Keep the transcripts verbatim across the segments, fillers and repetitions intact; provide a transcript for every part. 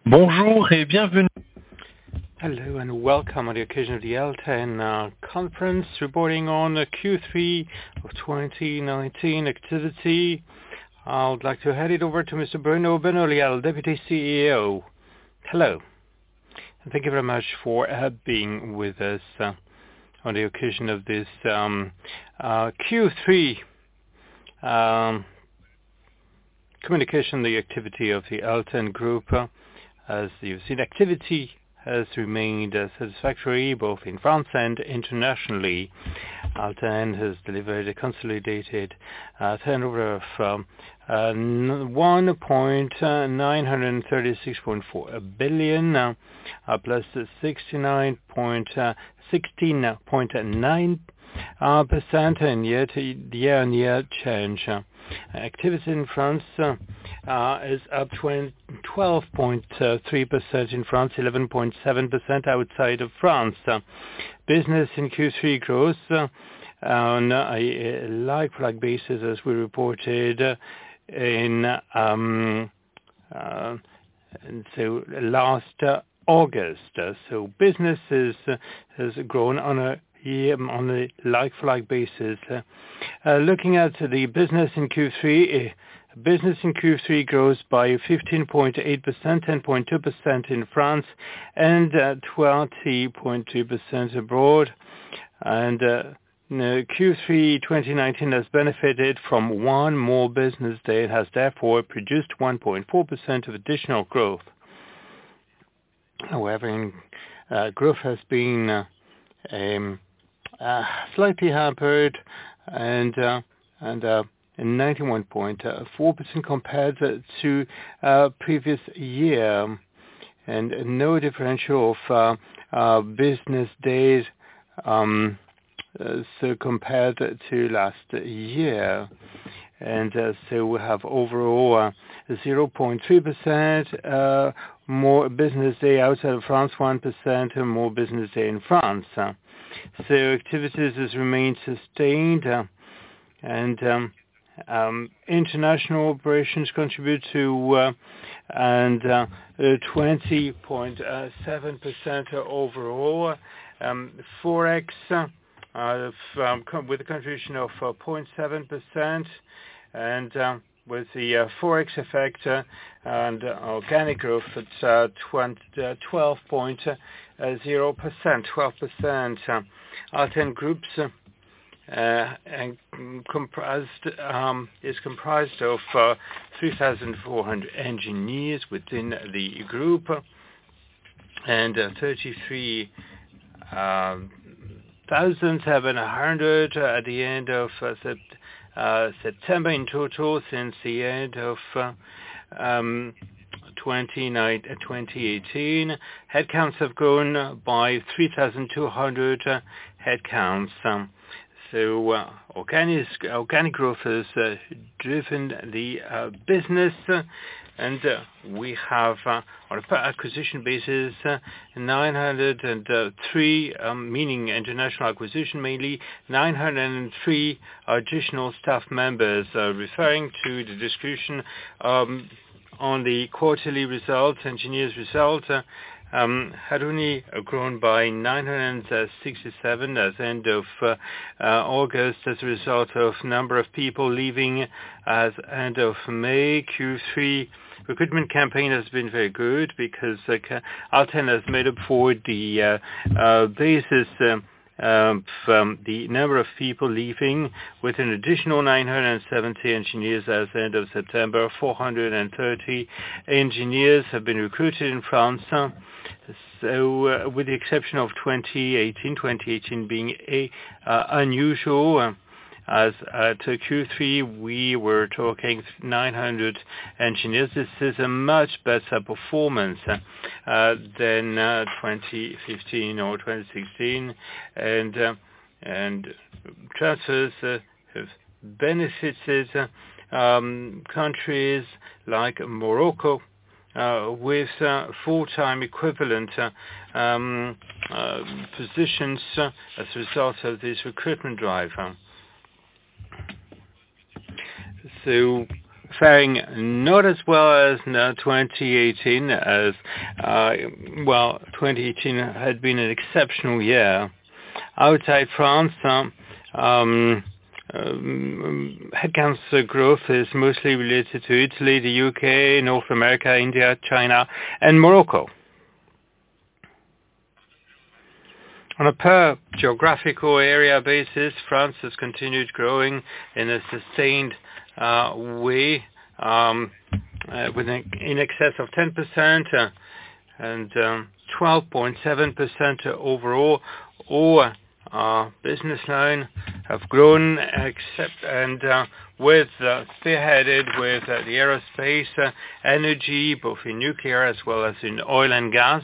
Bonjour et bienvenue. Hello and welcome on the occasion of the ALTEN uh, conference, reporting on uh, Q three of twenty nineteen activity. I would like to hand it over to Mister Bruno Benoliel, Deputy C E O. Hello, and thank you very much for uh, being with us uh, on the occasion of this um, uh, Q three um, communication, the activity of the ALTEN group. Uh, as you've seen, activity has remained uh, satisfactory both in France and internationally. ALTEN has delivered a consolidated uh, turnover of um, uh, one point nine three six point four billion, uh, uh, plus sixteen point nine uh, percent in year-on-year change. Uh, activity in France uh, uh, is up twelve point three percent in France, eleven point seven percent outside of France. Uh, business in Q three grows uh, on a like-for-like basis, as we reported uh, in um, uh, and so last uh, August. Uh, so business is, uh, has grown on a year on a like-for-like basis. Uh, uh, looking at the business in Q three, uh, business in Q three grows by fifteen point eight percent, ten point two percent in France, and uh, twenty point two percent abroad. And uh, no, Q three twenty nineteen has benefited from one more business day. It has therefore produced one point four percent of additional growth. However, in, uh, growth has been uh, um, uh, slightly hampered and uh, and uh, ninety-one point four percent compared to uh, previous year, and no differential of uh, uh, business days um, uh, so compared to last year. And uh, so we have overall uh, zero point three percent uh, more business day outside of France, one percent more business day in France. Uh, so activities has remained sustained, uh, and um, um, international operations contribute to uh, and uh, twenty point seven percent overall. Um, Forex uh, Uh, um, com- with a contribution of uh, zero point seven percent, and uh, with the uh, Forex effect uh, and uh, organic growth at uh, twelve point zero percent, twelve percent. Uh, ALTEN Groups uh, and comprised, um, is comprised of uh, three thousand four hundred engineers within the group, and uh, thirty-three um, one thousand seven hundred uh, at the end of uh, sept- uh, September in total since the end of uh, um, twenty eighteen. Headcounts have grown by three thousand two hundred uh, headcounts. Um, so uh, organic, organic growth has uh, driven the uh, business. Uh, And uh, we have, uh, on a per acquisition basis, uh, nine hundred three, um, meaning international acquisition mainly, nine hundred three additional staff members, uh, referring to the discussion um, on the quarterly results, engineers' result. Uh, um, had only grown by nine hundred sixty-seven at the end of uh, uh, August as a result of number of people leaving as end of May. Q three recruitment campaign has been very good because uh, ALTEN has made up for the uh, uh, basis uh, um, from the number of people leaving with an additional nine hundred seventy engineers as the end of September. four hundred thirty engineers have been recruited in France. So uh, with the exception of twenty eighteen, twenty eighteen being a uh, unusual, uh, as at Q three we were talking nine hundred engineers. This is a much better performance uh, than uh, twenty fifteen or twenty sixteen, and uh, and transfers uh, have benefited uh, um, countries like Morocco, Uh, with uh, full-time equivalent uh, um, uh, positions uh, as a result of this recruitment drive. Uh. So faring not as well as uh, twenty eighteen, as uh, well, twenty eighteen had been an exceptional year. Outside France, um, um, um, headcount growth is mostly related to Italy, the U K, North America, India, China, and Morocco. On a per geographical area basis, France has continued growing in a sustained uh, way, um, uh, with an, in excess of ten percent uh, and um, twelve point seven percent overall. All uh, business line have grown, except and uh, with uh, spearheaded with uh, the aerospace, uh, energy, both in nuclear as well as in oil and gas,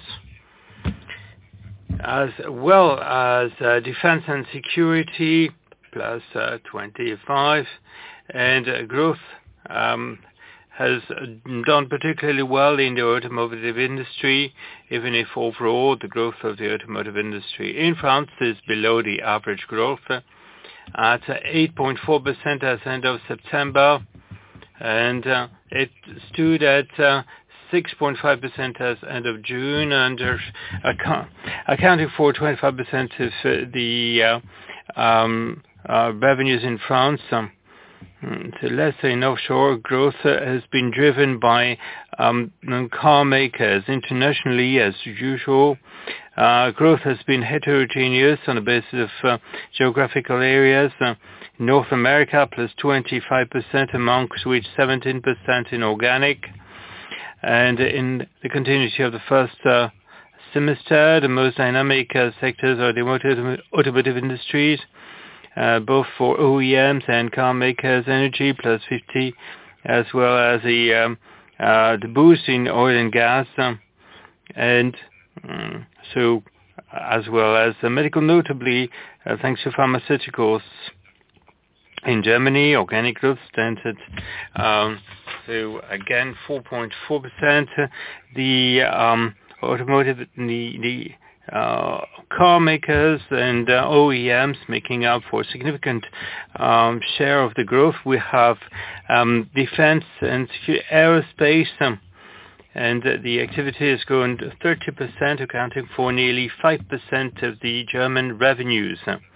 as well as uh, defense and security, plus uh, twenty-five, and uh, growth um, has done particularly well in the automotive industry, even if overall the growth of the automotive industry in France is below the average growth uh, at eight point four percent as end of September, and uh, it stood at uh, six point five percent as end of June, and uh, account, accounting for twenty-five percent of uh, the uh, um, uh, revenues in France. Um, to lesser in offshore, growth uh, has been driven by um, car makers internationally, as usual. Uh, growth has been heterogeneous on the basis of uh, geographical areas. Uh, North America plus twenty-five percent, amongst which seventeen percent in organic. And in the continuity of the first uh, semester, the most dynamic uh, sectors are the automotive, automotive industries, uh, both for O E Ms and car makers, energy plus fifty, as well as the um, uh, the boost in oil and gas, um, and um, so as well as uh, medical, notably uh, thanks to pharmaceuticals. In Germany, organic growth stands at um, so again four point four percent. The um, automotive, the, the uh, car makers and uh, O E Ms making up for a significant um, share of the growth. We have um, defense and aerospace, um, and uh, the activity has grown thirty percent, accounting for nearly five percent of the German revenues.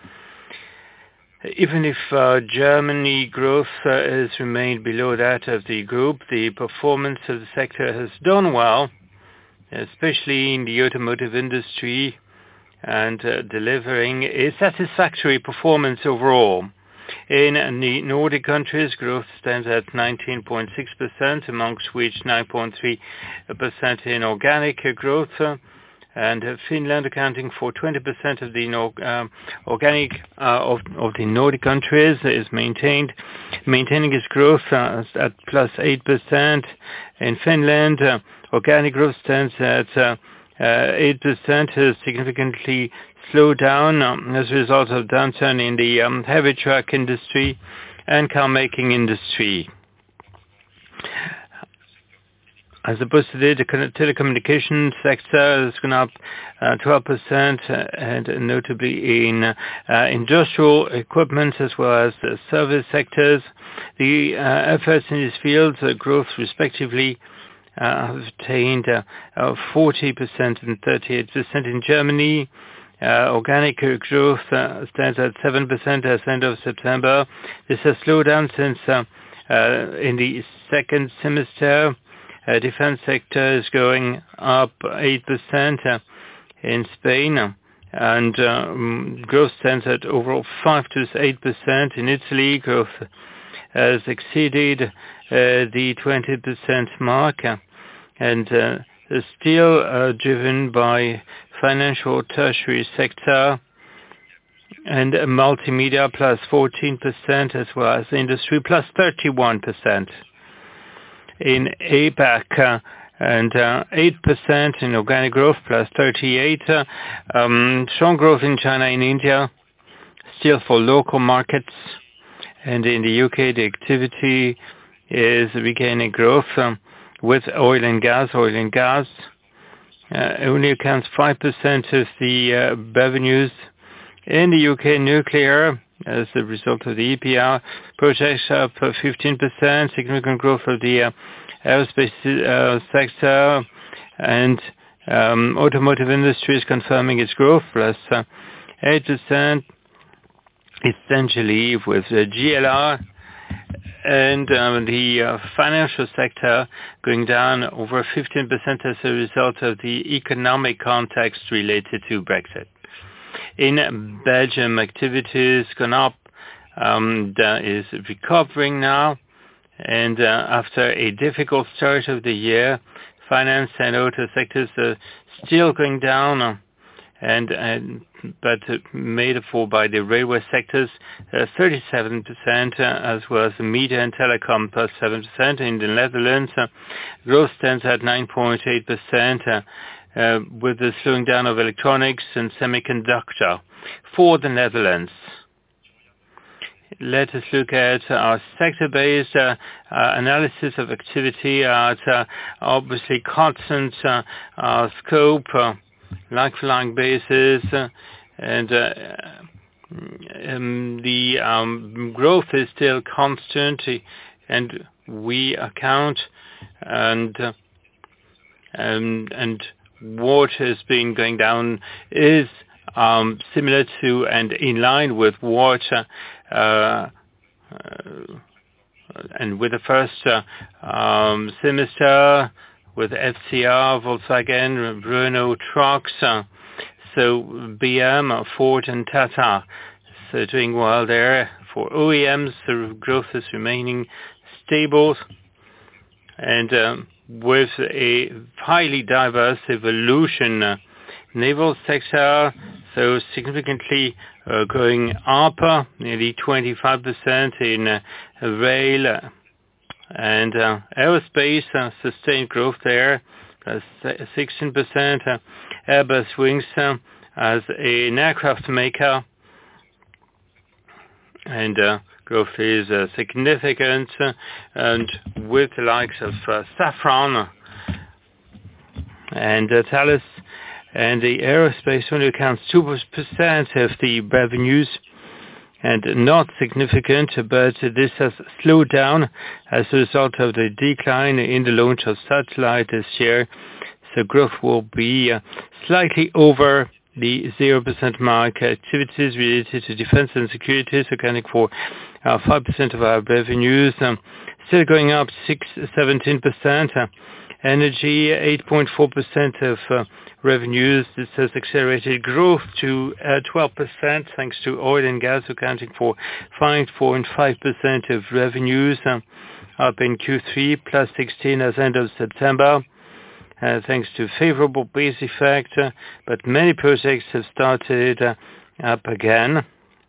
Even if uh, Germany growth uh, has remained below that of the group, the performance of the sector has done well, especially in the automotive industry, and uh, delivering a satisfactory performance overall. In the Nordic countries, growth stands at nineteen point six percent, amongst which nine point three percent in organic growth, uh, and uh, Finland accounting for twenty percent of the um, organic uh, of, of the Nordic countries is maintained, maintaining its growth uh, at plus eight percent. In Finland, uh, organic growth stands at uh, uh, eight percent, has significantly slowed down um, as a result of downturn in the um, heavy truck industry and car making industry. As opposed to the telecommunications sector, has gone up uh, twelve percent, uh, and notably in uh, industrial equipment as well as the service sectors. The uh, efforts in these fields, uh, growth respectively, uh, have attained uh, uh, forty percent and thirty-eight percent in Germany. Uh, organic growth uh, stands at seven percent as end of September. This has slowed down since uh, uh, in the second semester. Uh, defense sector is going up eight percent uh, in Spain, uh, and uh, um, growth stands at overall five to eight percent. In Italy, growth has exceeded uh, the twenty percent mark, uh, and uh, is still uh, driven by financial tertiary sector and uh, multimedia plus fourteen percent, as well as industry plus thirty-one percent. In APAC, uh, and uh, eight percent in organic growth, plus thirty-eight. Uh, um, strong growth in China and India, still for local markets. And in the U K, the activity is regaining growth um, with oil and gas. Oil and gas uh, only accounts five percent of the uh, revenues. In the U K, nuclear as a result of the E P R projects up fifteen percent, significant growth of the uh, aerospace uh, sector, and um, automotive industry is confirming its growth, plus uh, eight percent, essentially with the G L R, and um, the uh, financial sector going down over fifteen percent as a result of the economic context related to Brexit. In Belgium, activities gone up. Um, that is recovering now, and uh, after a difficult start of the year, finance and auto sectors are still going down, uh, and, and but uh, made for by the railway sectors, uh, thirty-seven percent, uh, as well as media and telecom plus seven percent. In the Netherlands, uh, growth stands at nine point eight percent. Uh, Uh, with the slowing down of electronics and semiconductor for the Netherlands. Let us look at our sector-based uh, uh, analysis of activity at uh, obviously constant uh, uh, scope, uh, like-for-like basis, uh, and uh, um, the um, growth is still constant, and we account and uh, and and what has been going down is um, similar to and in line with what uh, uh, and with the first uh, um, semester with F C R, Volkswagen, Renault Trucks, uh, so B M, Ford and Tata, so doing well there. For O E Ms, the growth is remaining stable, and um, with a highly diverse evolution. Uh, naval sector, so significantly uh, going up, uh, nearly twenty-five percent in uh, rail, uh, and uh, aerospace, uh, sustained growth there, plus sixteen percent. Uh, Airbus Wings uh, as an aircraft maker, and uh, growth is uh, significant, uh, and with the likes of uh, Safran and uh, Thales, and the aerospace only accounts two percent of the revenues, and not significant, but this has slowed down as a result of the decline in the launch of satellite this year, so growth will be uh, slightly over the zero percent mark. Activities related to defense and security accounting for uh, five percent of our revenues, um, still going up six, seventeen percent. Uh, energy, eight point four percent of uh, revenues. This has accelerated growth to uh, twelve percent thanks to oil and gas accounting for five point five percent of revenues, um, up in Q three, plus sixteen as end of September. Uh, thanks to favorable base effect, uh, but many projects have started uh, up again,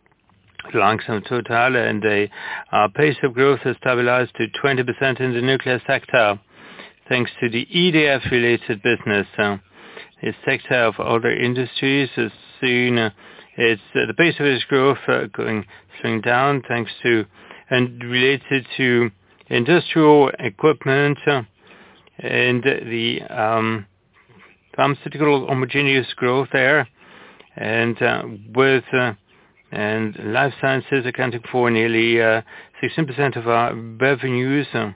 like some Total, and the uh, pace of growth has stabilized to twenty percent in the nuclear sector, thanks to the E D F-related business. Uh, the sector of other industries has seen uh, its, uh, the pace of its growth uh, going slowing down, thanks to, and related to industrial equipment, uh, and the um, pharmaceutical homogeneous growth there, and uh, with uh, and life sciences accounting for nearly uh, sixteen percent of our revenues, uh,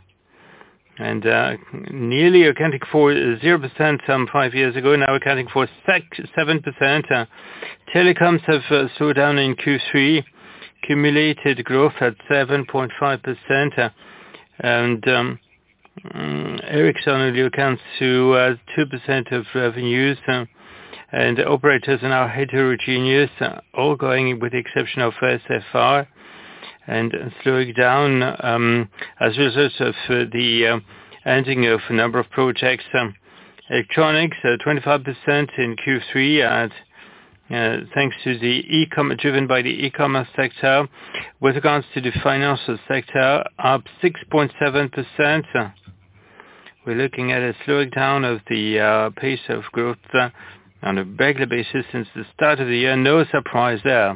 and uh, nearly accounting for zero percent some five years ago, now accounting for seven percent. Uh, telecoms have uh, slowed down in Q three, cumulated growth at seven point five percent, uh, and um, Um, Ericsson only accounts to uh, two percent of revenues, uh, and operators are now heterogeneous, uh, all going with the exception of S F R, and uh, slowing down um, as a result of uh, the uh, ending of a number of projects. Um, electronics, uh, twenty-five percent in Q three, at, uh, thanks to the e-commerce, driven by the e-commerce sector. With regards to the financial sector, up six point seven percent. Uh, We're looking at a slowing down of the uh, pace of growth uh, on a regular basis since the start of the year. No surprise there.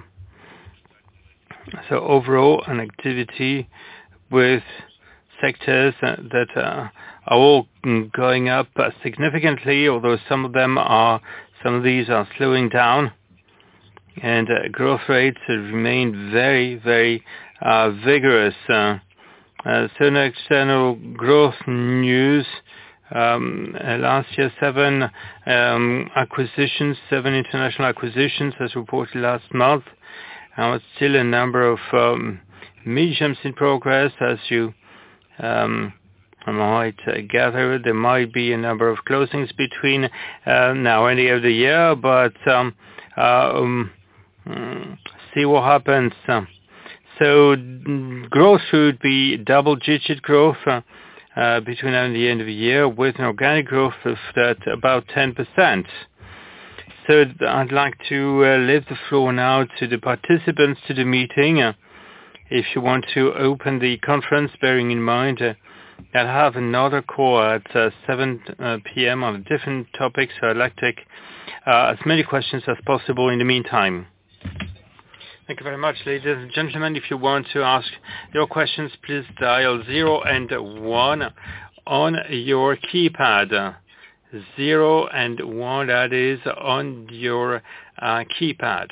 So overall, an activity with sectors uh, that uh, are all going up uh, significantly, although some of them are, some of these are slowing down. and uh, growth rates uh, remain very, very uh, vigorous. Uh, uh, certain external growth news. Um, uh, last year, seven um, acquisitions, seven international acquisitions, as reported last month. Now, still a number of um, mediums in progress, as you um, might uh, gather. There might be a number of closings between uh, now and the end of the year, but um, uh, um, see what happens. So growth should be double-digit growth uh, uh, between now and the end of the year, with an organic growth of that about ten percent. So I'd like to uh, leave the floor now to the participants to the meeting. Uh, if you want to open the conference, bearing in mind uh, that I have another call at uh, seven p.m. on a different topic, so I'd like to take uh, as many questions as possible in the meantime. Thank you very much, ladies and gentlemen. If you want to ask your questions, please dial zero and one on your keypad. Zero and one, that is, on your uh, keypad.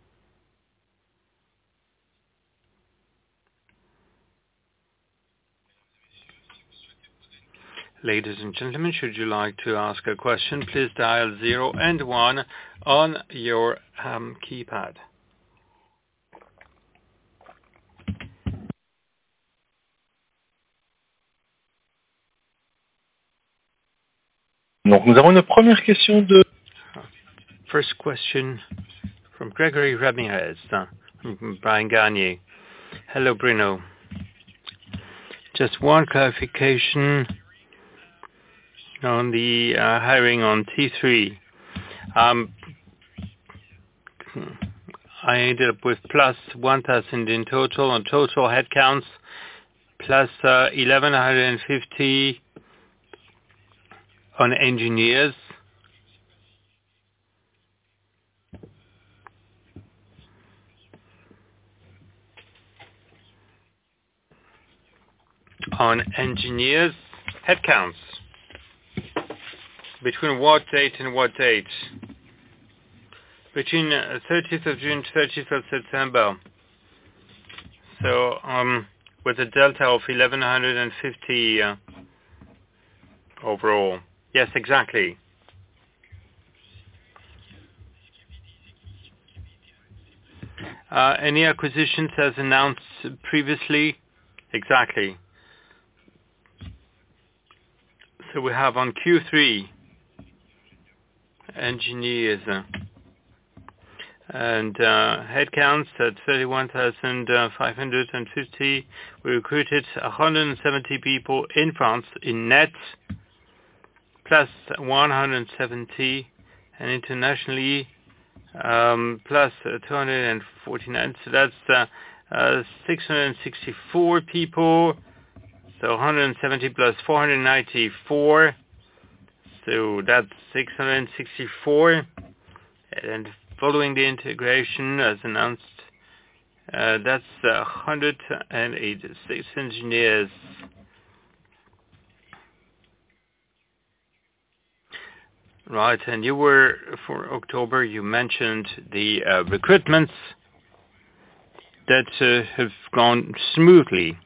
Ladies and gentlemen, should you like to ask a question, please dial zero and one on your um, keypad. Donc, nous avons une première question de... First question from Gregory Ramirez, uh, from Brian Garnier. Hello, Bruno. Just one clarification on the uh, hiring on T three. Um, I ended up with plus one thousand in total on total headcounts, plus uh, eleven fifty on engineers. On engineers headcounts. Between what date and what date? Between uh, thirtieth of June, thirtieth of September. So um, with a delta of eleven fifty uh, overall. Yes, exactly. Uh, any acquisitions as announced previously? Exactly. So we have on Q three engineers uh, and uh, headcounts at thirty-one thousand five hundred fifty. We recruited one hundred seventy people in France in net, plus one hundred seventy, and internationally um, plus uh, two hundred forty-nine. So that's uh, uh, six hundred sixty-four people. So one hundred seventy plus four hundred ninety-four. So that's six hundred sixty-four. And following the integration, as announced, uh, that's uh, one hundred eighty-six engineers. Right, and you were, for October, you mentioned the uh, recruitments that uh, have gone smoothly.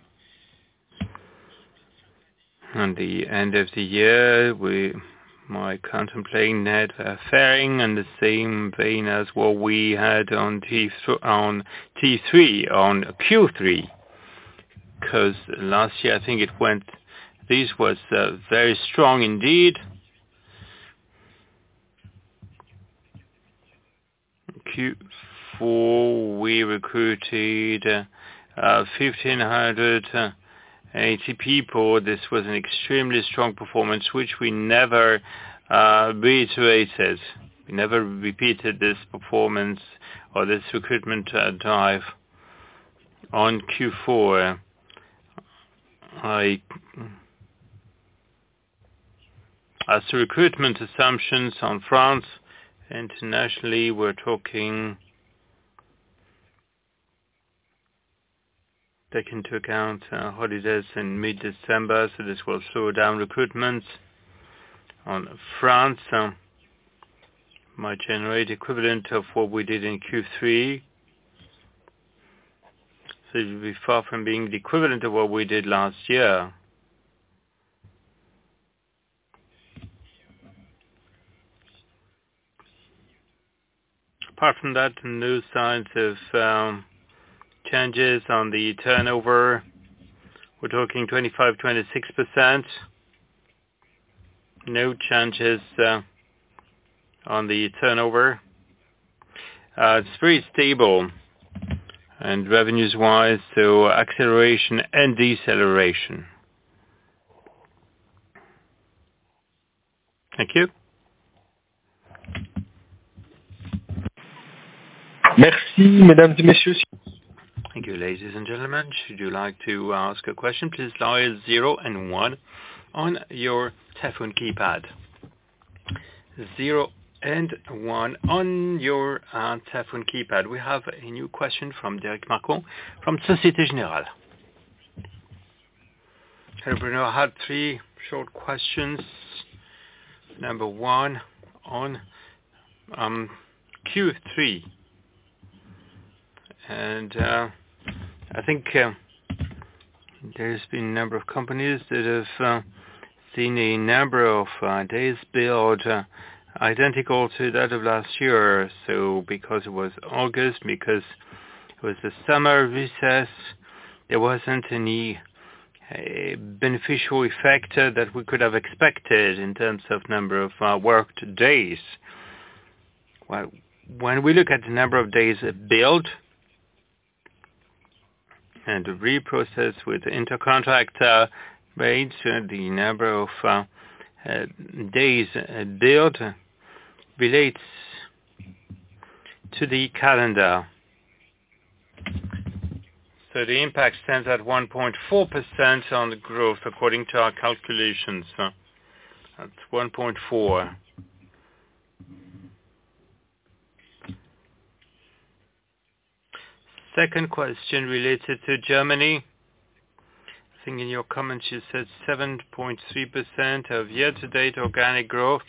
At the end of the year, we might contemplate net faring in the same vein as what we had on T on T three, on Q three, because last year I think it went, this was uh, very strong indeed. Q four, we recruited uh, uh, fifteen eighty people. This was an extremely strong performance, which we never uh, reiterated. We never repeated this performance or this recruitment uh, drive on Q four. I, as to recruitment assumptions on France, internationally, we're talking, take into account uh, holidays in mid-December, so this will slow down recruitment. On France, uh, might generate equivalent of what we did in Q three. So it will be far from being the equivalent of what we did last year. Apart from that, no signs of um, changes on the turnover. We're talking twenty-five, twenty-six percent. No changes uh, on the turnover. Uh, it's very stable, and revenues-wise, so acceleration and deceleration. Thank you. Merci, mesdames et messieurs. Thank you, ladies and gentlemen. Should you like to ask a question, please dial zero and one on your telephone keypad. Zero and one on your uh, telephone keypad. We have a new question from Derek Marcon from Société Générale. Hello, Bruno. I had three short questions. Number one on um, Q three. And uh, I think uh, there's been a number of companies that have uh, seen a number of uh, days billed uh, identical to that of last year. So because it was August, because it was the summer recess, there wasn't any uh, beneficial effect uh, that we could have expected in terms of number of uh, worked days. Well, when we look at the number of days billed, and reprocess with intercontract uh, rates, uh, the number of uh, uh, days uh, billed relates to the calendar. So the impact stands at one point four percent on the growth according to our calculations. Uh, that's one point four. Second question related to Germany. I think in your comments you said seven point three percent of year-to-date organic growth.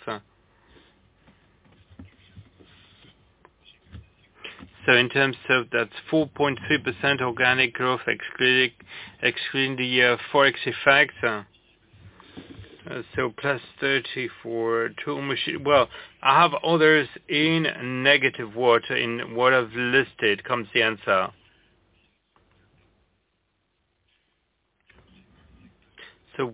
So in terms of that's four point three percent organic growth excluding, excluding the uh, forex effect. Uh, so plus thirty for tool machine. Well, I have others in negative water. In what I've listed comes the answer. So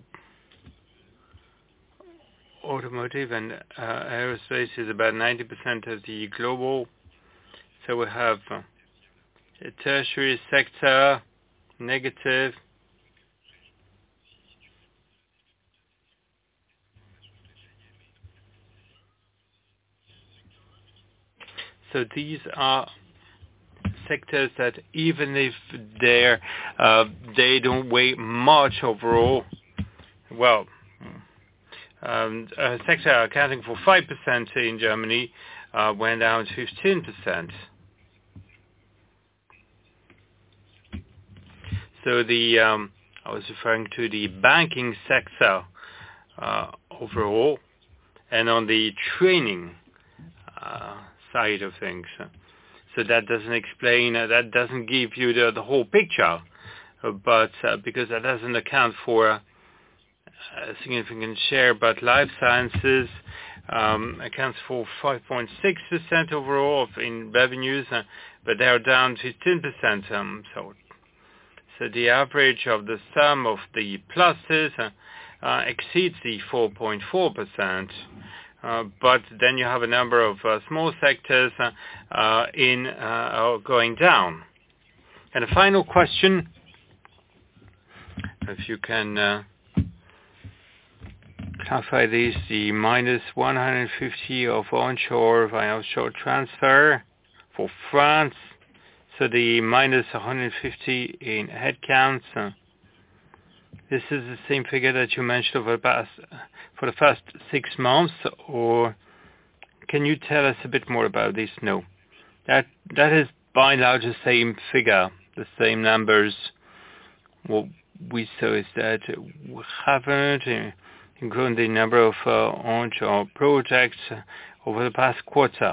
automotive and uh, aerospace is about ninety percent of the global. So we have uh, a tertiary sector, negative. So these are sectors that even if they're, uh, they don't weigh much overall, well, um, a sector accounting for five percent in Germany uh, went down to fifteen percent. So the, um, I was referring to the banking sector uh, overall, and on the training uh, side of things. So that doesn't explain, uh, that doesn't give you the, the whole picture, uh, but uh, because that doesn't account for a significant share, but life sciences um, accounts for five point six percent overall of in revenues, uh, but they are down fifteen percent. Um, so, so the average of the sum of the pluses uh, uh, exceeds the four point four percent. Uh, but then you have a number of uh, small sectors uh, uh, in uh, going down. And a final question, if you can uh, clarify this, the minus one hundred fifty of onshore via offshore transfer for France, so the minus one hundred fifty in headcounts. Uh, this is the same figure that you mentioned over the past, for the first six months, or can you tell us a bit more about this? No. That that is by and large the same figure, the same numbers. What we saw is that we haven't uh, grown the number of uh, onshore projects over the past quarter.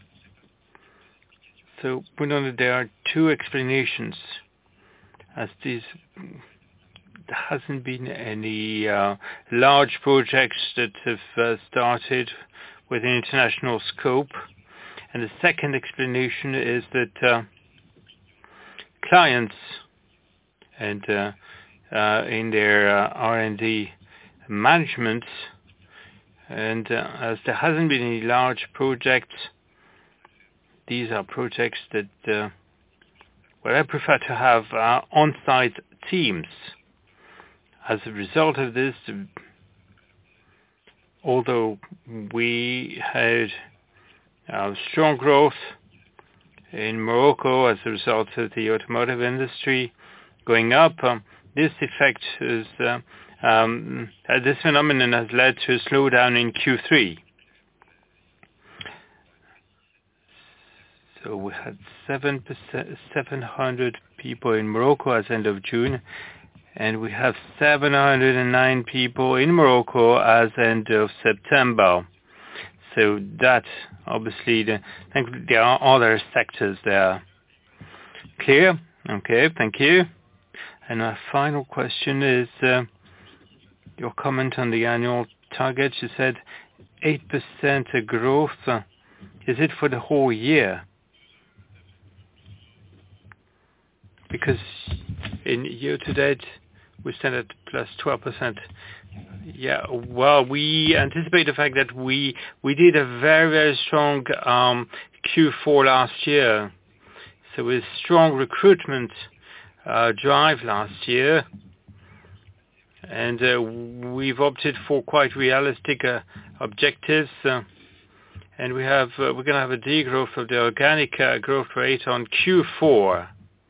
So we know that there are two explanations, as these there hasn't been any uh, large projects that have uh, started with an international scope. And the second explanation is that uh, clients and uh, uh, in their uh, R and D management, and uh, as there hasn't been any large projects, these are projects that uh, well, I prefer to have uh, on-site teams. As a result of this, although we had uh, strong growth in Morocco as a result of the automotive industry going up, um, this effect is, uh, um, uh, this phenomenon has led to a slowdown in Q three. So we had seven hundred people in Morocco as end of June, and we have seven hundred nine people in Morocco as end of September. So that, obviously, the, I think there are other sectors there. Clear? Okay, thank you. And my final question is uh, your comment on the annual target. You said eight percent growth. Is it for the whole year? Because in year-to-date, we stand at plus twelve percent. Yeah, well, we anticipate the fact that we we did a very, very strong um, Q four last year. So with strong recruitment uh, drive last year, and uh, we've opted for quite realistic uh, objectives. Uh, and we have uh, we're going to have a degrowth of the organic uh, growth rate on Q four.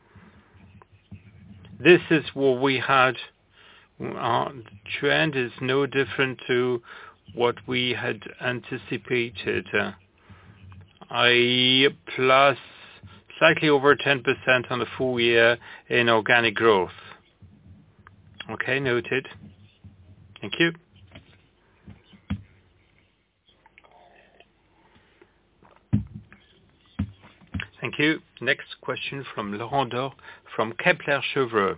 This is what we had. Our trend is no different to what we had anticipated, uh, that is plus slightly over ten percent on the full year in organic growth. Okay, noted. Thank you. Thank you. Next question from Laurent Dor from Kepler Cheuvreux.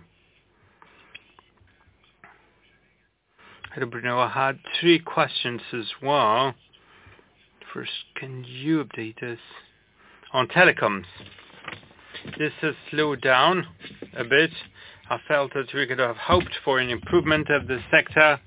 Hello, Bruno. I had three questions as well. First, can you update us on telecoms? This has slowed down a bit. I felt that we could have hoped for an improvement of the sector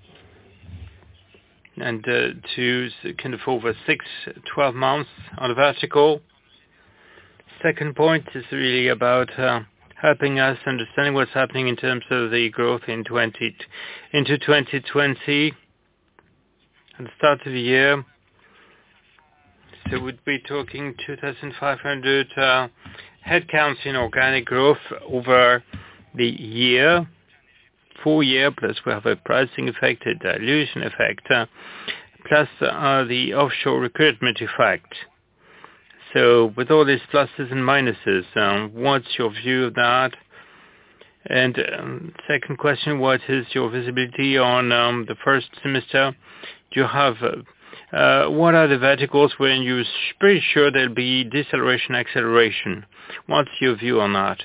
and uh, to kind of over six, twelve months on the vertical. Second point is really about uh, helping us understanding what's happening in terms of the growth in twenty into twenty twenty at the start of the year. So we'd be talking two thousand five hundred uh, headcounts in organic growth over the year, full year, plus we have a pricing effect, a dilution effect, uh, plus uh, the offshore recruitment effect. So with all these pluses and minuses, um, what's your view of that? And um, second question, what is your visibility on um, the first semester? Do you have, uh, uh, what are the verticals when you're pretty sure there'll be deceleration, acceleration? What's your view on that?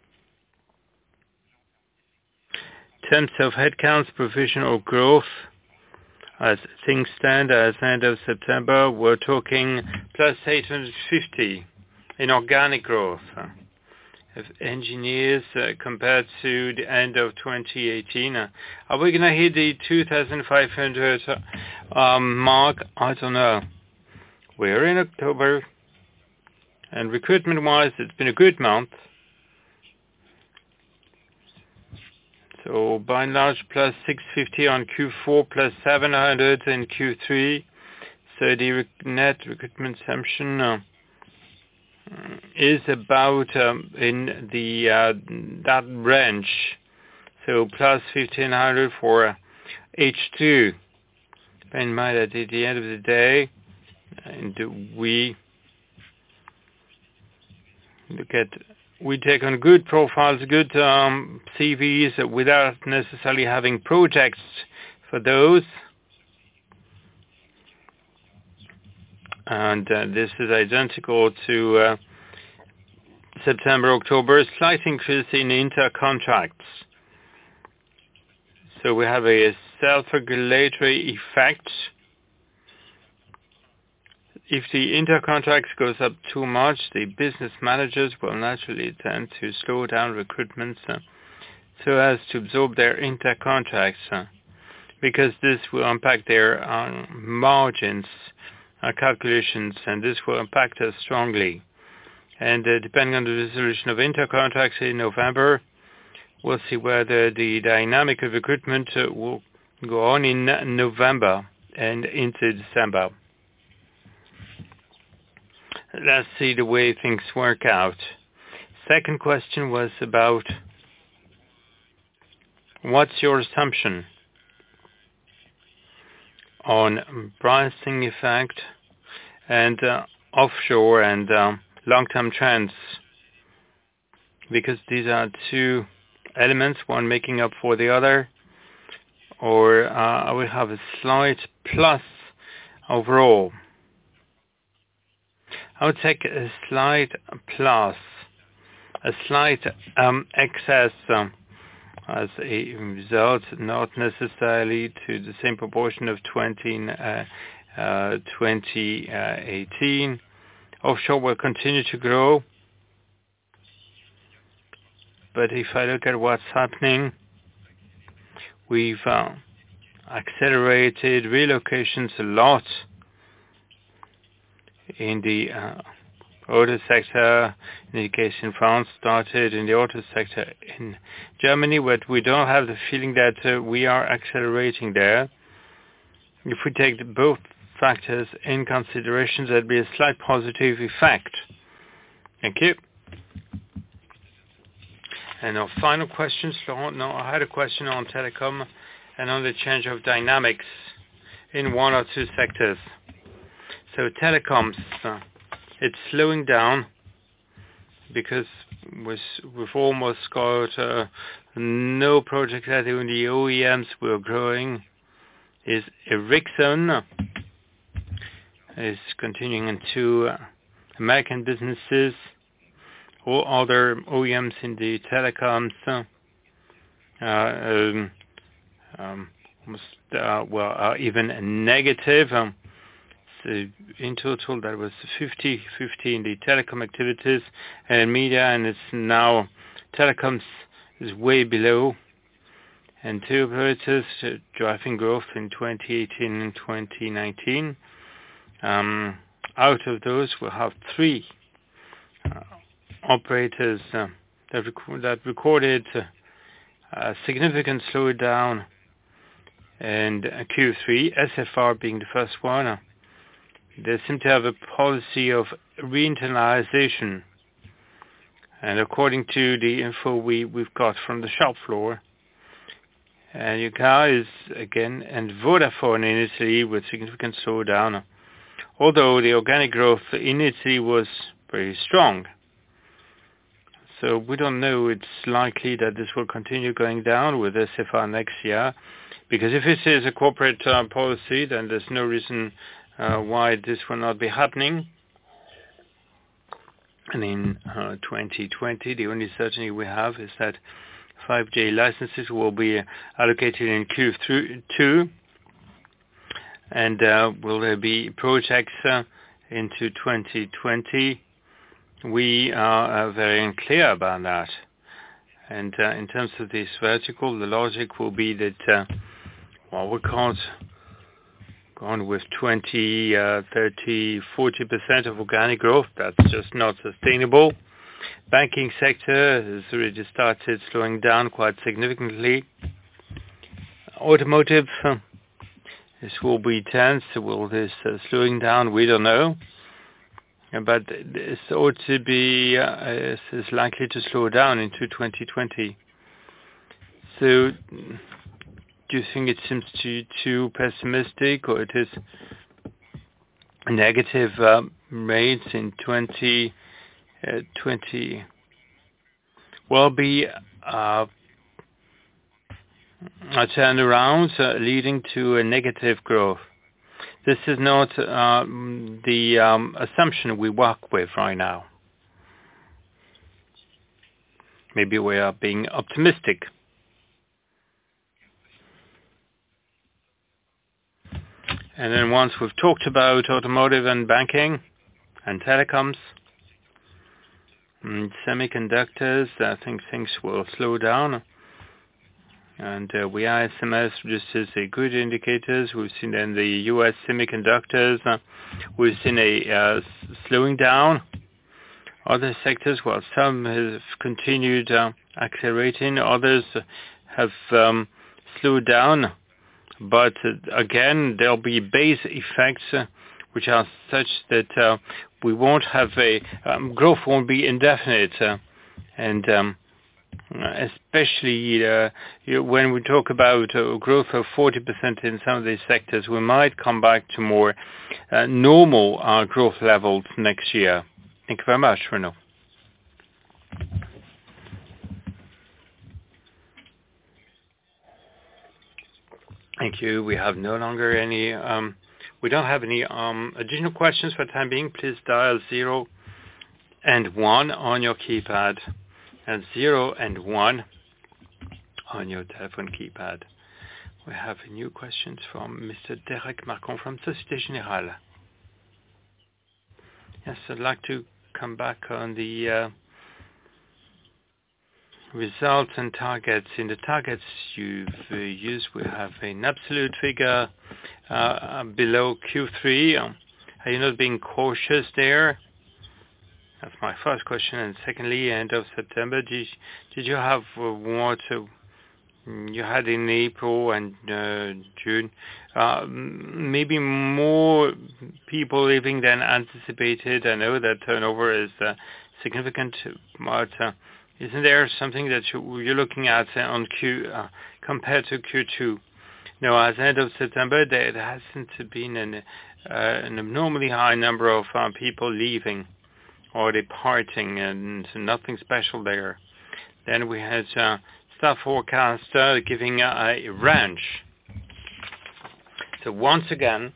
In terms of headcounts, provisional growth, as things stand as end of September, we're talking plus eight hundred fifty in organic growth of engineers uh, compared to the end of twenty eighteen. Uh, are we going to hit the two thousand five hundred um, mark? I don't know. We're in October, and recruitment-wise, it's been a good month. So by and large, plus six hundred fifty on Q four, plus seven hundred in Q three. So the rec- net recruitment assumption uh, is about um, in the uh, that range. So plus fifteen hundred for H two. Bear in mind that at the end of the day, and we look at we take on good profiles, good um, C Vs without necessarily having projects for those. and uh, this is identical to uh, September, October, slight increase in inter-contracts. So we have a self-regulatory effect. If the inter-contracts goes up too much, the business managers will naturally tend to slow down recruitments uh, so as to absorb their inter-contracts, uh, because this will impact their uh, margins, uh, calculations, and this will impact us strongly. And uh, depending on the resolution of inter-contracts in November, we'll see whether the dynamic of recruitment uh, will go on in November and into December. Let's see the way things work out. Second question was about what's your assumption on pricing effect and uh, offshore and um, long-term trends, because these are two elements, one making up for the other, or uh, I will have a slight plus overall. I would take a slight plus, a slight um, excess um, as a result, not necessarily to the same proportion of twenty eighteen. Offshore will continue to grow, but if I look at what's happening, we've uh, accelerated relocations a lot in the uh, auto sector. In the case in France, started in the auto sector in Germany, but we don't have the feeling that uh, we are accelerating there. If we take the both factors in consideration, there'd be a slight positive effect. Thank you. And our final question, Laurent. No, I had a question on telecom and on the change of dynamics in one or two sectors. So telecoms, uh, it's slowing down because we've, we've almost got uh, no project that in the O E Ms were growing. Is Ericsson is continuing into uh, American businesses. All other O E Ms in the telecoms, uh, um, um, almost, uh, well, uh, even negative. Um, so in total, that was fifty fifty in the telecom activities and media, and it's now telecoms is way below. And two operators uh, driving growth in twenty eighteen and twenty nineteen. Um, out of those, we'll have three uh, operators uh, that, rec- that recorded uh, a significant slowdown in uh, Q three, S F R being the first one. Uh, they seem to have a policy of re-internalization. And according to the info we, we've got from the shop floor, and U K is again, and Vodafone in Italy with significant slowdown, although the organic growth in Italy was very strong. So we don't know, it's likely that this will continue going down with S F R next year, because if this is a corporate uh, policy, then there's no reason uh, why this will not be happening. And in uh, twenty twenty, the only certainty we have is that five G licenses will be allocated in Q two, and uh, will there be projects uh, into twenty twenty? We are uh, very unclear about that. And uh, in terms of this vertical, the logic will be that, uh, well, we can't go on with twenty, uh, thirty, forty percent of organic growth. That's just not sustainable. Banking sector has already started slowing down quite significantly. Automotive, uh, this will be tense. Will this uh, slowing down? We don't know. But this ought to be uh, is, is likely to slow down into twenty twenty. So, do you think it seems too, too pessimistic, or it is negative uh, rates in twenty twenty? Will be uh, a turnaround uh, leading to a negative growth. this is not uh, the um, assumption we work with right now. Maybe we are being optimistic. And then once we've talked about automotive and banking and telecoms and semiconductors, I think things will slow down. And uh, we I S M S produces a good indicators. We've seen in the U S semiconductors, uh, we've seen a uh, slowing down. Other sectors, well, some have continued uh, accelerating, others have um, slowed down. But uh, again, there'll be base effects uh, which are such that uh, we won't have a um, growth won't be indefinite, uh, and um, especially uh, you know, when we talk about uh, growth of forty percent in some of these sectors, we might come back to more uh, normal uh, growth levels next year. Thank you very much, Renaud. Thank you. We have no longer any, um, we don't have any um, additional questions for the time being. Please dial zero and one on your keypad, and zero and one on your telephone keypad. We have new questions from Mister Derek Marcon from Société Générale. Yes, I'd like to come back on the uh, results and targets. In the targets you've uh, used, we have an absolute figure uh, below Q three. Um, are you not being cautious there? That's my first question. And secondly, end of September, did, did you have uh, what uh, you had in April and uh, June? Uh, maybe more people leaving than anticipated. I know that turnover is uh, significant, but uh, isn't there something that you, you're looking at on Q uh, compared to Q two? No, as end of September, there hasn't been an, uh, an abnormally high number of uh, people leaving or departing, and nothing special there. Then we had uh, staff forecaster giving a, a range. So once again,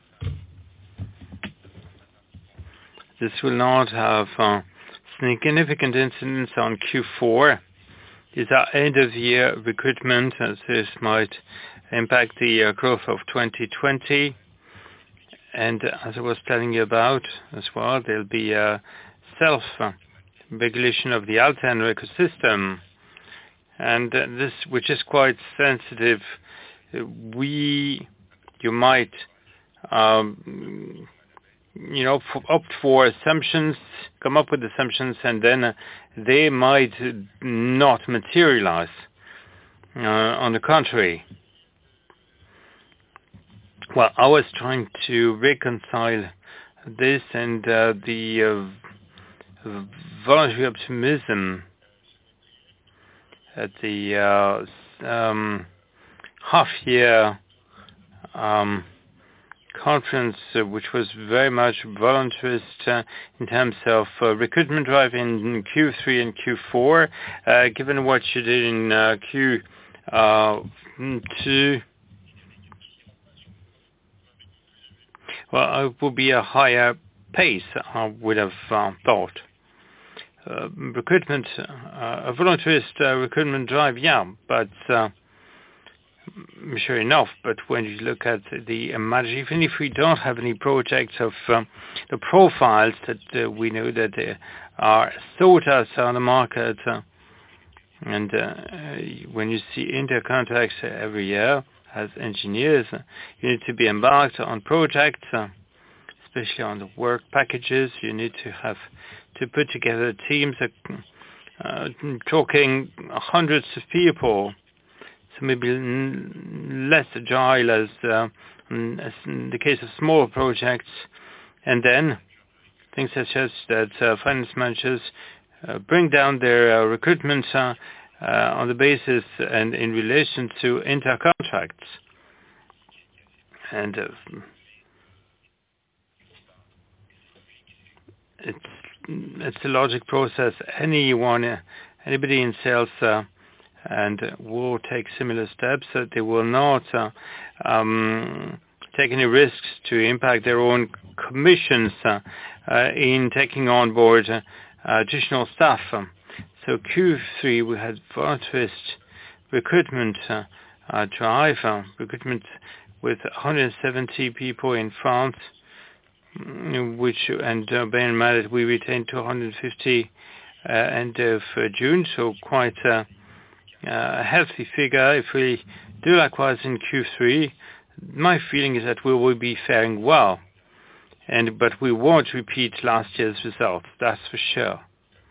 this will not have uh, significant incidence on Q four. These are end-of-year recruitment, as this might impact the uh, growth of twenty twenty. And uh, as I was telling you about as well, there'll be a self-regulation of the Alten ecosystem. And uh, this, which is quite sensitive, we, you might, um, you know, f- opt for assumptions, come up with assumptions, and then uh, they might not materialize. Uh, on the contrary, well, I was trying to reconcile this and uh, the uh, voluntary optimism at the uh, um, half-year um, conference, uh, which was very much voluntarist uh, in terms of uh, recruitment drive in Q three and Q four. Uh, given what you did in uh, Q two, well, it will be a higher pace, I would have uh, thought. Uh, recruitment, uh, a voluntarist uh, recruitment drive, yeah, but uh, sure enough, but when you look at the imagine, even if we don't have any projects of um, the profiles that uh, we know that uh, are sought us on the market, uh, and uh, when you see inter-contracts every year as engineers, uh, you need to be embarked on projects, uh, especially on the work packages. You need to have to put together teams that, uh, talking hundreds of people, so maybe less agile as, uh, as in the case of smaller projects. And then things such as that uh, finance managers uh, bring down their uh, recruitment uh, uh, on the basis and in relation to inter-contracts. And uh, it's it's a logic process. Anyone, anybody in sales uh, and uh, will take similar steps. Uh, they will not uh, um, take any risks to impact their own commissions uh, uh, in taking on board uh, additional staff. Um, so Q three, we had fastest recruitment uh, uh, drive, uh, recruitment with one hundred seventy people in France, which, and uh, bear in mind that we retained two hundred fifty uh, end of uh, June, so quite uh, a healthy figure. If we do likewise in Q three, my feeling is that we will be faring well, and but we won't repeat last year's results, that's for sure.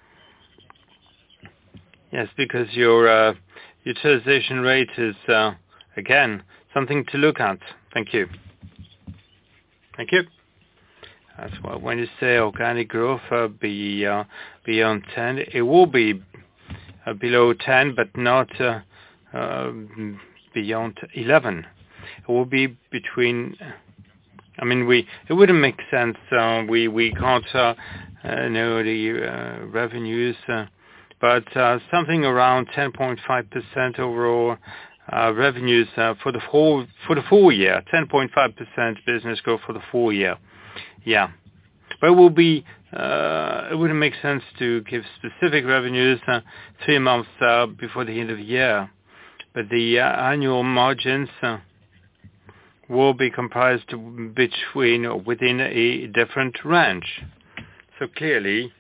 Yes, because your uh, utilization rate is, uh, again, something to look at. Thank you. Thank you. That's why when you say organic growth uh, be, uh, beyond ten, it will be uh, below ten, but not uh, uh, beyond eleven. It will be between. I mean, we. It wouldn't make sense. Uh, we we can't uh, uh, know the uh, revenues, uh, but uh, something around ten point five percent overall uh, revenues uh, for the whole for the full year. ten point five percent business growth for the full year. Yeah, but it will be. Uh, it wouldn't make sense to give specific revenues uh, three months uh, before the end of the year. But the uh, annual margins uh, will be comprised between or within a different range. So clearly,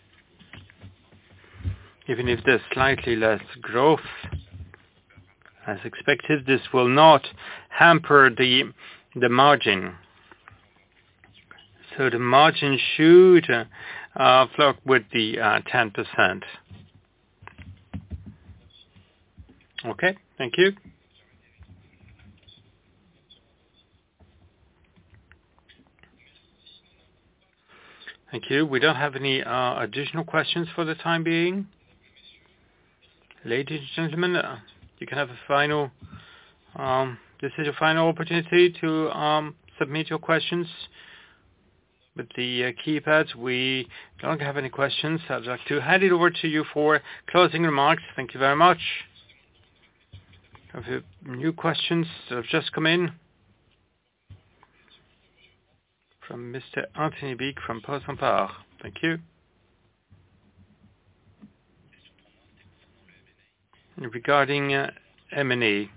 even if there's slightly less growth as expected, this will not hamper the the margin. So the margin should uh, uh, flock with the uh, ten percent. Okay, thank you. Thank you. We don't have any uh, additional questions for the time being. Ladies and gentlemen, uh, you can have a final, um, this is your final opportunity to um, submit your questions. With the uh, keypads, we don't have any questions. I'd like to hand it over to you for closing remarks. Thank you very much. Have you new questions that have just come in? From Mister Anthony Beek from Post and Par. Thank you. Regarding uh, M and A,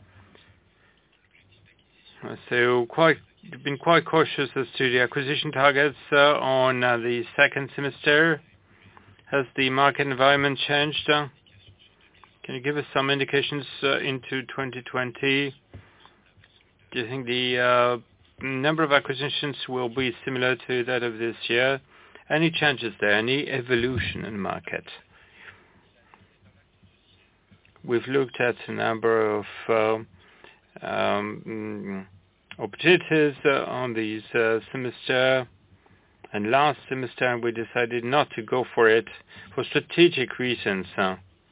so quite You've been quite cautious as to the acquisition targets uh, on uh, the second semester. Has the market environment changed? Uh, can you give us some indications uh, into twenty twenty? Do you think the uh, number of acquisitions will be similar to that of this year? Any changes there? Any evolution in the market? We've looked at a number of uh, um, opportunities uh, on these uh, semester and last semester, we decided not to go for it for strategic reasons. Uh,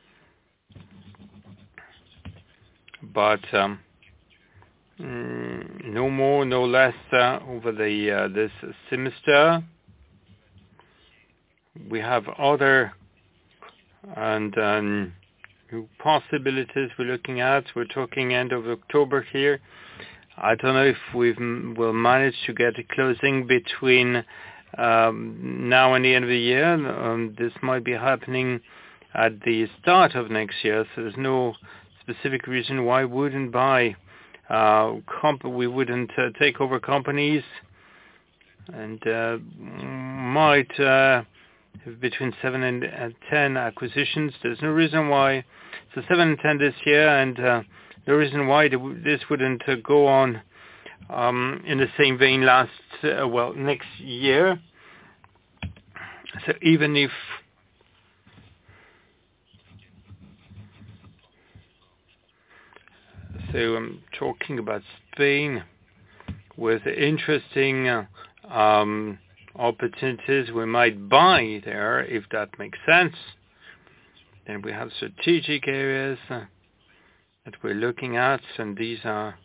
but um, mm, no more, no less uh, over the uh, this semester. We have other and um, new possibilities we're looking at. We're talking end of October here. I don't know if we will manage to get a closing between um, now and the end of the year. Um, this might be happening at the start of next year, so there's no specific reason why we wouldn't buy, uh, comp- we wouldn't uh, take over companies, and uh, might uh, have between seven and uh, ten acquisitions. There's no reason why. So seven and ten this year, and uh, the reason why this wouldn't uh, go on um, in the same vein last, uh, well, next year. So even if so, I'm talking about Spain with interesting uh, um, opportunities we might buy there, if that makes sense. Then we have strategic areas uh, that we're looking at, and these are,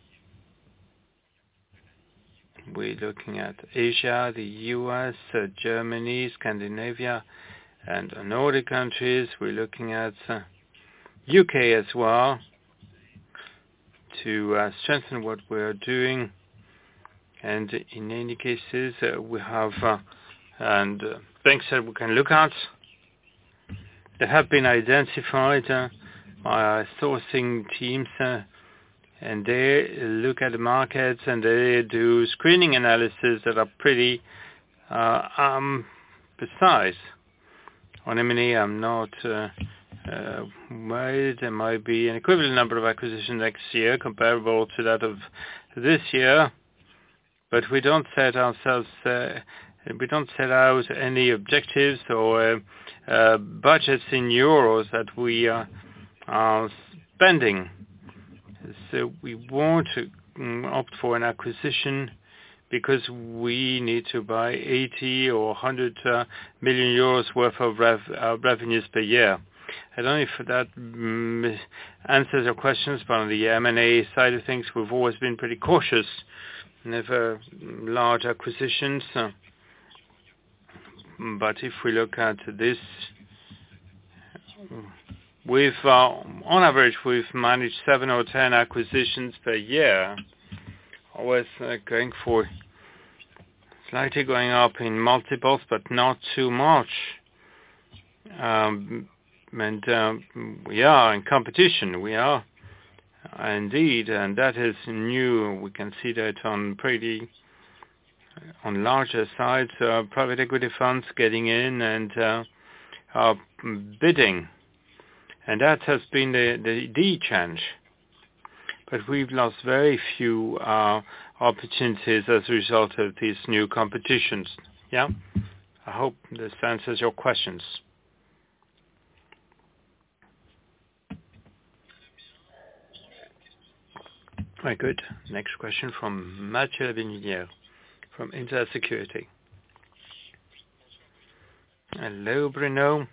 we're looking at Asia, the U S, uh, Germany, Scandinavia, and Nordic countries. We're looking at uh, U K as well to uh, strengthen what we're doing. And in any cases, uh, we have uh, and uh, things that we can look at that have been identified uh, by our sourcing teams, uh, and they look at the markets and they do screening analysis that are pretty uh, um, precise. On M and A, I'm not uh, uh, worried. There might be an equivalent number of acquisitions next year comparable to that of this year, but we don't set ourselves, uh, we don't set out any objectives or uh, uh, budgets in euros that we uh, are spending. So we won't um, opt for an acquisition because we need to buy eighty or one hundred uh, million euros worth of rev, uh, revenues per year. I don't know if that um, answers your questions, but on the M and A side of things, we've always been pretty cautious. Never large acquisitions. Uh, but if we look at this, we've, uh, on average, we've managed seven or ten acquisitions per year, always uh, going for slightly going up in multiples, but not too much. Um, and um, we are in competition. We are indeed, and that is new. We can see that on pretty, on larger sides, uh, private equity funds getting in and uh, are bidding, and that has been the the, the change. But we've lost very few uh, opportunities as a result of these new competitions. Yeah, I hope this answers your questions. Very good. Next question from Mathieu Labenillière from Intersecurity. Hello, Bruno.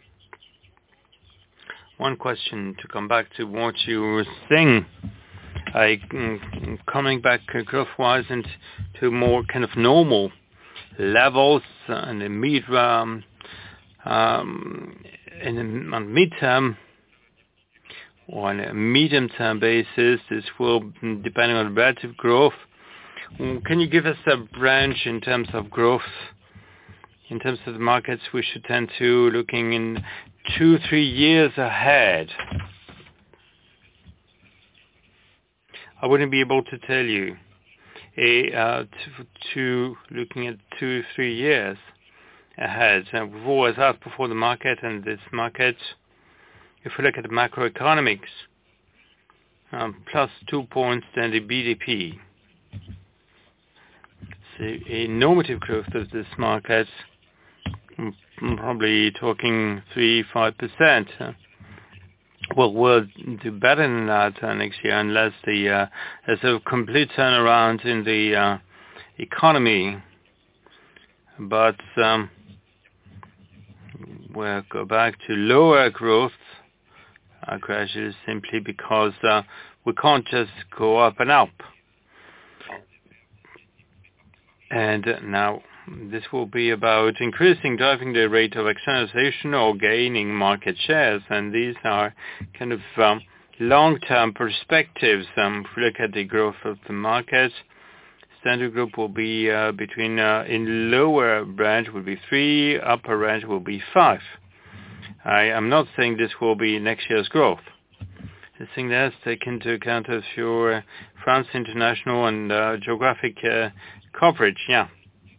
One question to come back to what you were saying. I, mm, coming back uh, growth-wise and to more kind of normal levels uh, in the mid, um, um, in the on mid-term or on a medium-term basis, this will, depending on relative growth. Can you give us a branch in terms of growth, in terms of the markets we should tend to, looking in two, three years ahead? I wouldn't be able to tell you. A, uh, to, to looking at two, three years ahead. And we've always outperformed the market, and this market, if we look at the macroeconomics, um, plus two points than the B D P. So a normative growth of this market, I'm probably talking three, five percent. Well, we'll do better than that uh, next year unless the uh, there's a complete turnaround in the uh, economy. But um, we'll go back to lower growth uh, gradually simply because uh, we can't just go up and up. And uh, now this will be about increasing, driving the rate of externalization or gaining market shares. And these are kind of um, long-term perspectives. Um, if we look at the growth of the market, Standard Group will be uh, between, uh, in lower range will be three, upper range will be five. I am not saying this will be next year's growth. I think that's taken into account of your uh, France international and uh, geographic uh, coverage, yeah.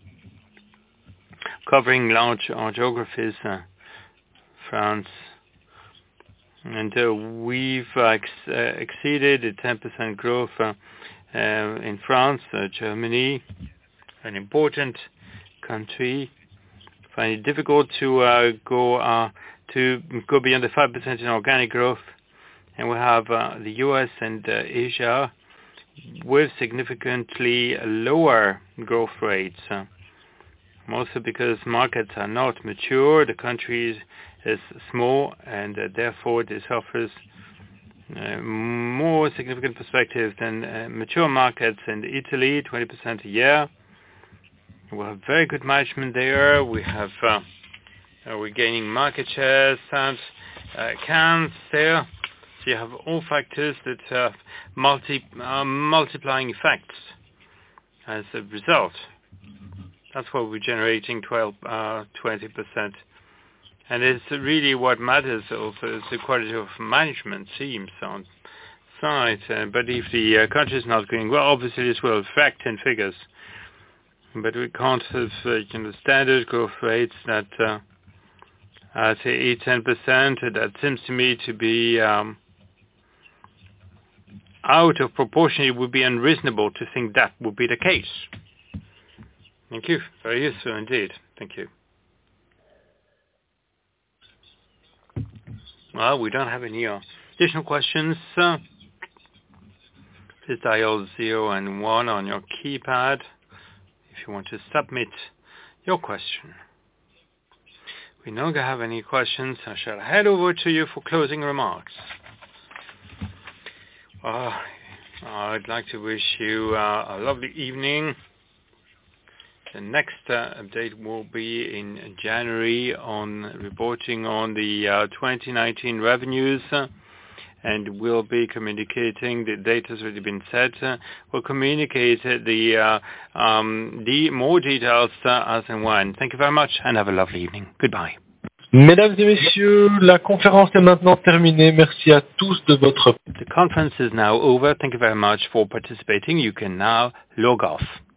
Covering large uh, geographies, uh, France, and uh, we've uh, ex- uh, exceeded the ten percent growth uh, uh, in France, uh, Germany, an important country. Find it difficult to uh, go uh, to go beyond the five percent in organic growth, and we have uh, the U S and uh, Asia with significantly lower growth rates. Uh, Mostly because markets are not mature, the country is small, and uh, therefore this offers uh, more significant perspective than uh, mature markets in Italy, twenty percent a year. We have very good management there. We have uh, uh, we're gaining market shares and uh, cans there. So you have all factors that have multi uh, multiplying effects. as a result. That's why we're generating twelve, uh, twenty percent. And it's really what matters also is the quality of management teams on site. Uh, but if the uh, country is not going well, obviously this will affect in figures. But we can't have uh, you know, standard growth rates that uh, uh, say eight, ten percent. That seems to me to be um, out of proportion. It would be unreasonable to think that would be the case. Thank you. Very useful indeed. Thank you. Well, we don't have any uh, additional questions. Uh, please dial zero and one on your keypad if you want to submit your question. We no longer have any questions. I shall head over to you for closing remarks. Uh, I'd like to wish you uh, a lovely evening. The next uh, update will be in January on reporting on the uh, twenty nineteen revenues, uh, and we'll be communicating, the data has already been set, uh, we'll communicate the, uh, um, the more details uh, as and when. Thank you very much and have a lovely evening. Goodbye. Mesdames et messieurs, la conférence est maintenant terminée. Merci à tous de votre... The conference is now over. Thank you very much for participating. You can now log off.